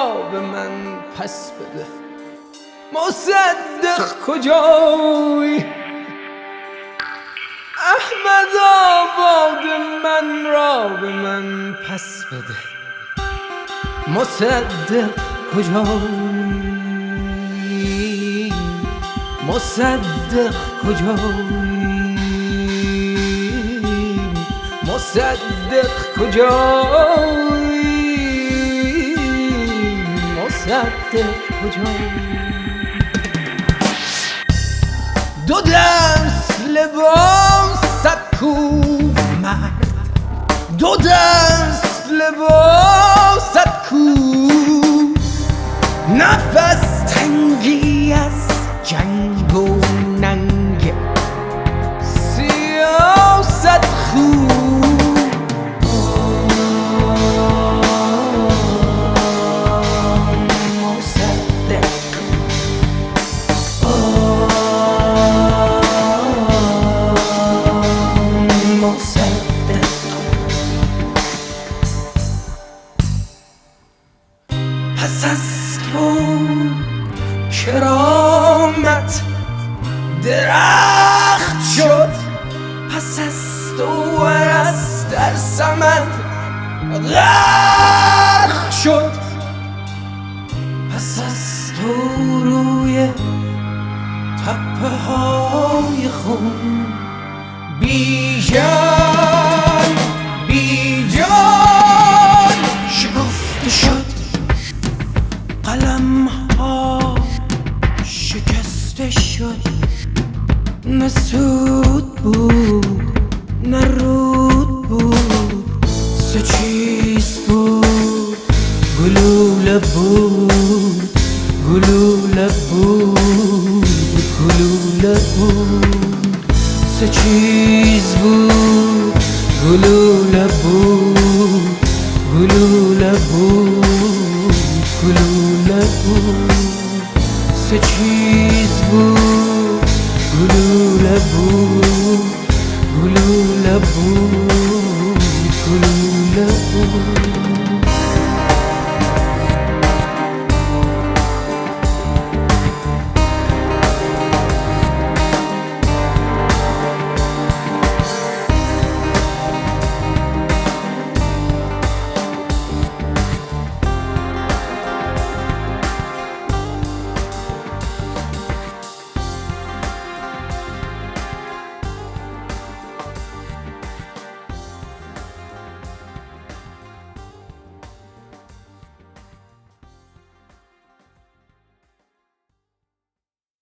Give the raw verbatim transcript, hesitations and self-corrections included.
را به من پس بده. مصدق کجایی؟ احمد آباد من را به من پس بده. مصدق کجایی؟ مصدق کجایی؟ مصدق کجایی؟ مصدق کجایی؟ دو دست لباست کو مرد، دو دست لباست کو، نفس تنگی از جنگ و ننگ سیاست خو. پس از تو کرامت درخت شد، پس از تو عرس در سمن غرق شد، پس از تو روی تپه های خون بی جان بی جان شکفته شد. قلم ها شکسته شد، نه سود بود نه رود بود، سه چیز بود گلوله بود گلوله بود گلوله بود، سه چیز بود گلوله بود گلوله بود گلوله بود، سه چیز بود گلوله بود گلوله بود گلوله بود.